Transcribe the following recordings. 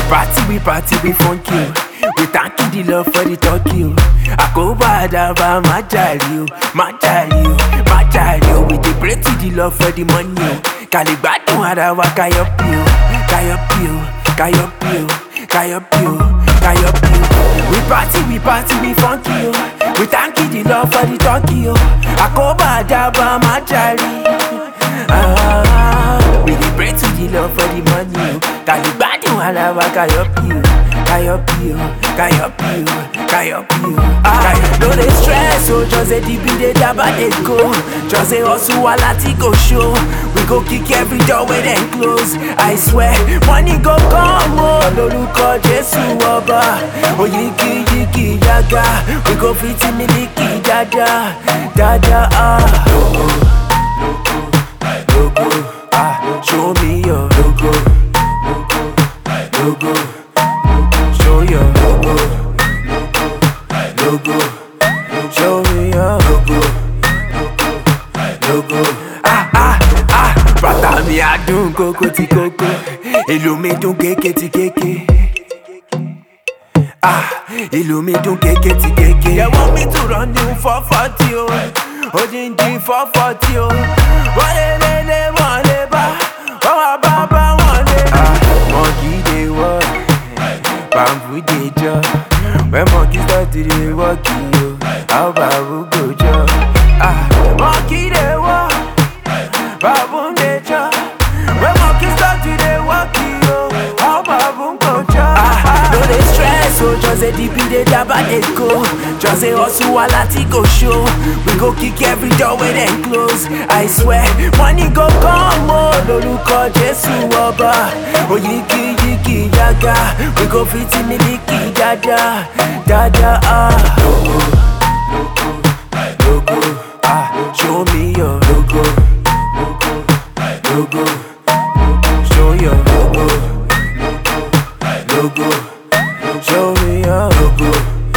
party, we funky. We thank you the love for the talkie. I go bad about my child, my child. We dey pray to the love for the money. Kaligbadun ara wa kayopi. We party, we funky. We thank you the love for the talkie. I go bad about my child. We dey pray to the love for the money. Kaligbadun ara wa kayopi. No dey stress, so just a DB dey daba dey go. Just a hustle while I go show. We go kick every door where they close. I swear, money go come, oh lórúkọ Jésù ọba. Oyiki yaga, we go fit miliki dada. Logo, show me your logo. Show your logo. Show me your logo. Bàtà mi àdùn kókó ti kókó, ìlú mi dùn kéké ti kéké. Ìlú mi dùn kéké ti kéké. They want me to run new 440 o, odindi 440 o. Wọ́n lé wọ́n lé bá, wọ́n wá bá wọ́n lé. Monkey dey work, bamboo dey jump. When monkey start to dey work, yo, how babu go jump? Monkey dey work, babu dey jump. When monkey start to dey work, yo, how babu go jump? No dey stress, so just a DB dey daba dey go. Just a hustle while I go show. We go kick every door where they close. I swear, money go come, oh lórúkọ Jésù ọba. Oyiki yaga, we go fit miliki dada. Logo, show me your logo. Show your logo. Show me your logo.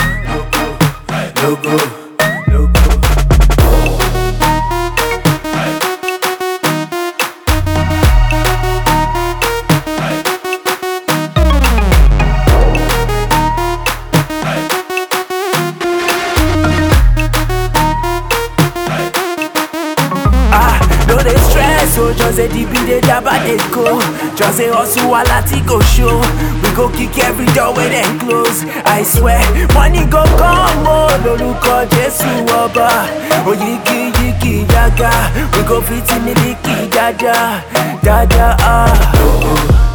No dey stress, so just a DB dey daba dey go. Just a hustle while I go show. We go kick every door where they close. I swear, money go come, oh lórúkọ Jésù ọba. Oyiki yaga, we go fit miliki dada.